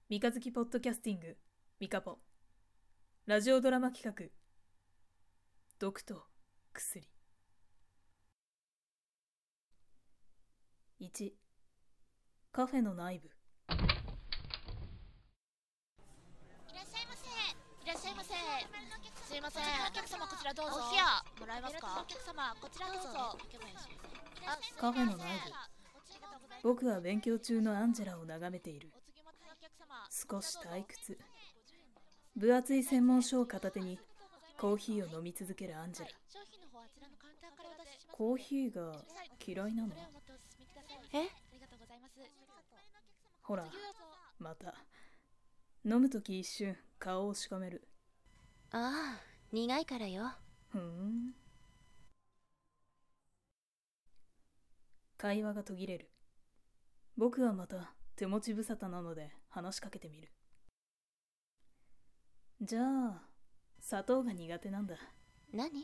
三日月ポッドキャスティングミカポラジオドラマ企画毒と薬。1、カフェの内部。 いらっしゃいませ。いらっしゃいませ。すいません。お客様こちらどうぞ。お冷やもらえますか。お客様こちらどうぞ。 カフェの内部。僕は勉強中のアンジェラを眺めている。少し退屈。分厚い専門書を片手にコーヒーを飲み続けるアンジェラ。コーヒーが嫌いなの？ え？ ほら、また飲むとき一瞬顔をしかめる。 ああ、苦いからよ。 会話が途切れる。僕はまた手持ち無沙汰なので話しかけてみる。じゃあ、砂糖が苦手なんだ。 何？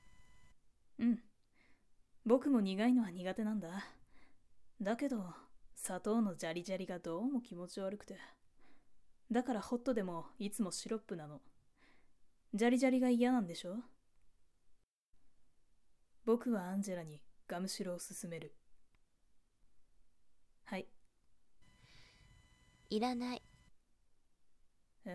僕も苦いのは苦手なんだ。だけど、砂糖のジャリジャリがどうも気持ち悪くて。だからホットでもいつもシロップなの。ジャリジャリが嫌なんでしょ？僕はアンジェラにガムシロを勧める。はい。 いらない。 え？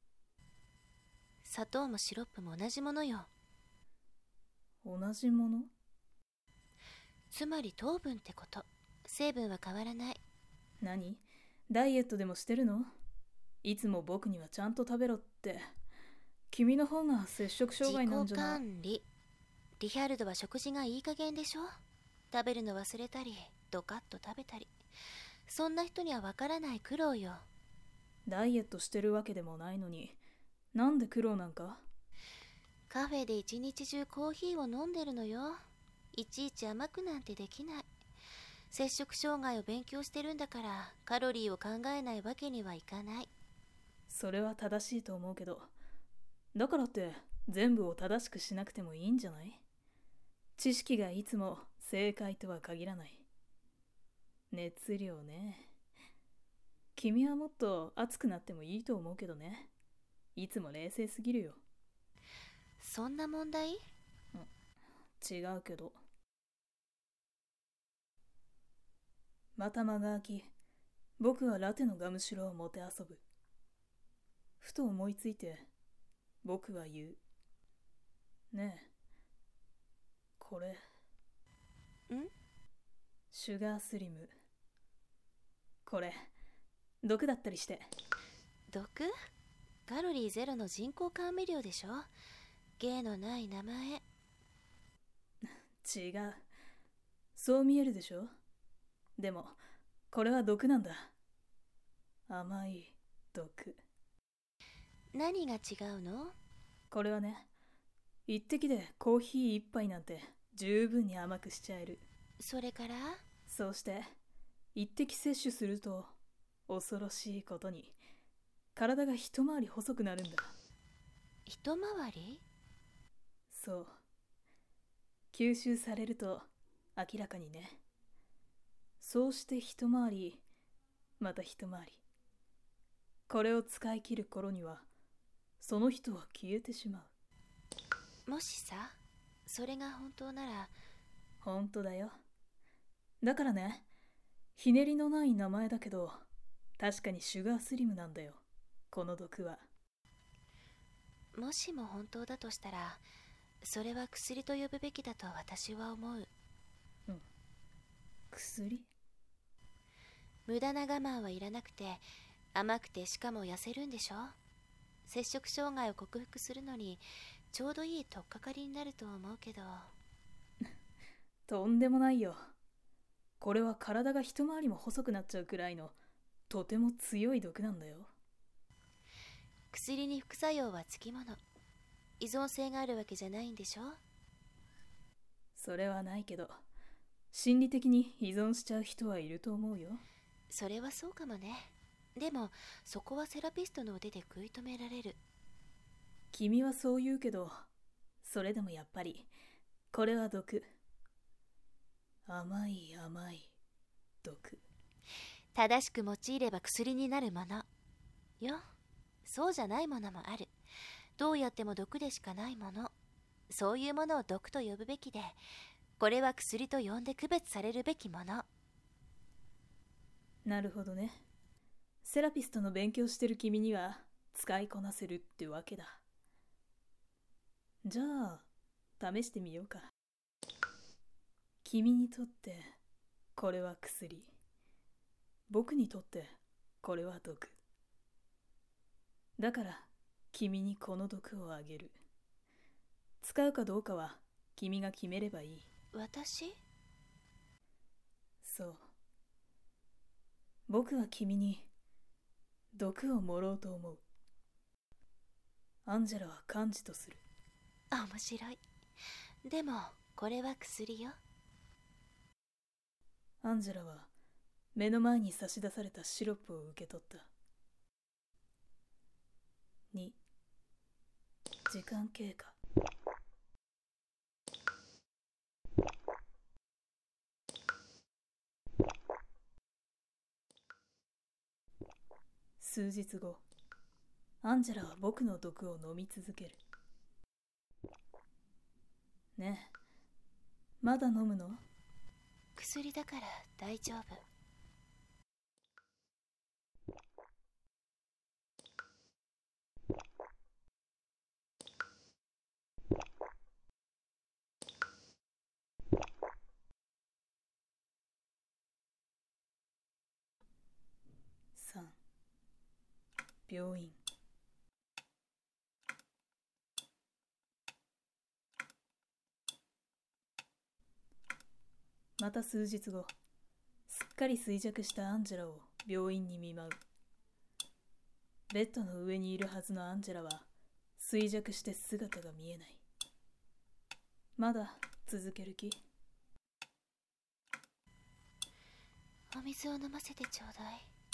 砂糖もシロップも同じものよ。 同じもの？ つまり糖分ってこと。成分は変わらない。 何？ダイエットでもしてるの？いつも僕にはちゃんと食べろって。君の方が摂食障害なんじゃない？ 自己管理。リヒャルドは食事がいい加減でしょ。食べるの忘れたりドカッと食べたり、そんな人にはわからない苦労よ。 ダイエットしてるわけでもないのに、なんで苦労なんか？ カフェで一日中コーヒーを飲んでるのよ。いちいち甘くなんてできない。摂食障害を勉強してるんだからカロリーを考えないわけにはいかない。 それは正しいと思うけど、だからって全部を正しくしなくてもいいんじゃない？知識がいつも正解とは限らない。熱量ね。君はもっと熱くなってもいいと思うけどね。いつも冷静すぎるよ。 そんな問題？ 違うけど。また間が空き、僕はラテのガムシロをもてあそぶ。ふと思いついて、僕は言う。ねえ、これ。シュガースリム。これ、毒だったりして。 毒？カロリーゼロの人工甘味料でしょ。芸のない名前。 違う。そう見えるでしょ。でも、これは毒なんだ。甘い毒。 何が違うの？ これはね、一滴でコーヒー一杯なんて十分に甘くしちゃえる。 それから？ そうして、一滴摂取すると、恐ろしいことに、体が一回り細くなるんだ。 一回り？ そう。吸収されると明らかにね。そうして一回り、また一回り。これを使い切る頃には、その人は消えてしまう。もしさ、それが本当なら。 本当だよ。だからね、ひねりのない名前だけど、確かにシュガースリムなんだよ、この毒は。 もしも本当だとしたら、それは薬と呼ぶべきだと私は思う。 薬？ 無駄な我慢はいらなくて、甘くてしかも痩せるんでしょ。摂食障害を克服するのにちょうどいい取っかかりになると思うけど。 とんでもないよ。これは体が一回りも細くなっちゃうくらいのとても強い毒なんだよ。 薬に副作用はつきもの。依存性があるわけじゃないんでしょ。 それはないけど、心理的に依存しちゃう人はいると思うよ。 それはそうかもね。でもそこはセラピストの腕で食い止められる。 君はそう言うけど、それでもやっぱりこれは毒。甘い甘い毒。 正しく用いれば薬になるもの。 よ。そうじゃないものもある。どうやっても毒でしかないもの。そういうものを毒と呼ぶべきで、これは薬と呼んで区別されるべきもの。 なるほどね。セラピストの勉強してる君には使いこなせるってわけだ。じゃあ試してみようか。君にとってこれは薬、僕にとってこれは毒だから、君にこの毒をあげる。使うかどうかは君が決めればいい。 私？ そう。僕は君に毒を盛ろうと思う。アンジェラは幹事とする。 面白い。でもこれは薬よ。 アンジェラは目の前に差し出されたシロップを受け取った。2、時間経過。数日後、アンジェラは僕の毒を飲み続ける。ねえ、まだ飲むの？ 薬だから大丈夫。 3、病院。また数日後、すっかり衰弱したアンジェラを病院に見舞う。ベッドの上にいるはずのアンジェラは衰弱して姿が見えない。まだ続ける気？ お水を飲ませてちょうだい。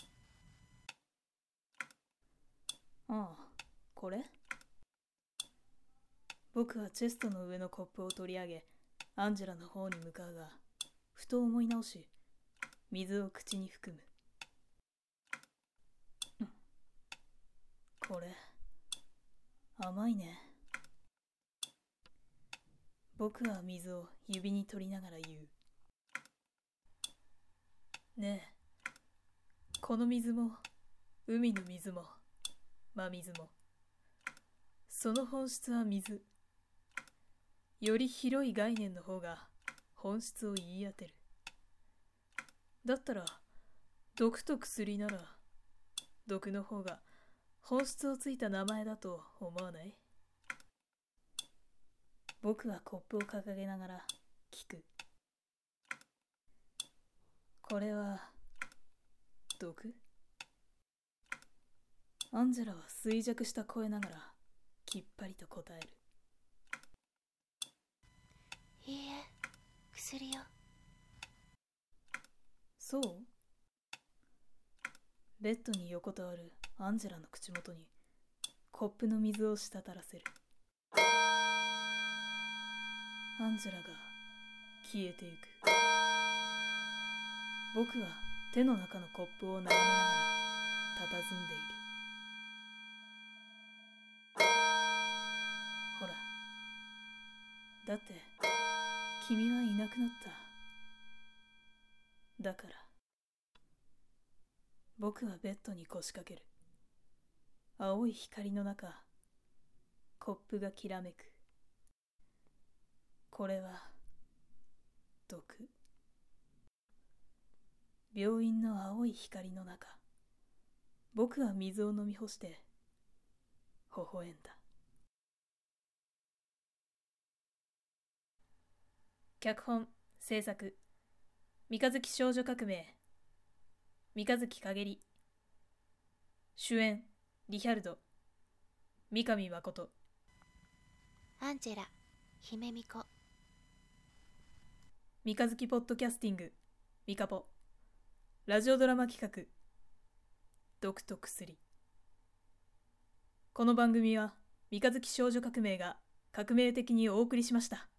ああ、これ？僕はチェストの上のコップを取り上げ、アンジェラの方に向かうが、ふと思い直し、水を口に含む。これ、甘いね。僕は水を指に取りながら言う。ねえ、この水も、海の水も、真水も、その本質は水。より広い概念の方が本質を言い当てる。だったら、毒と薬なら、毒の方が本質をついた名前だと思わない？僕はコップを掲げながら聞く。これは毒？アンジェラは衰弱した声ながらきっぱりと答える。 いいえ、薬よ。 そう？ベッドに横たわるアンジェラの口元にコップの水を滴らせる。アンジェラが消えてゆく。僕は手の中のコップを眺めながら佇んでいる。ほら、だって君はいなくなった。だから僕はベッドに腰掛ける。青い光の中、コップがきらめく。これは毒。病院の青い光の中、僕は水を飲み干して微笑んだ。脚本・制作三日月少女革命、三日月陰り。主演リヒャルド、三上誠。 アンジェラ、姫巫女。 三日月ポッドキャスティング、ミカポ。ラジオドラマ企画、毒と薬。この番組は三日月少女革命が革命的にお送りしました。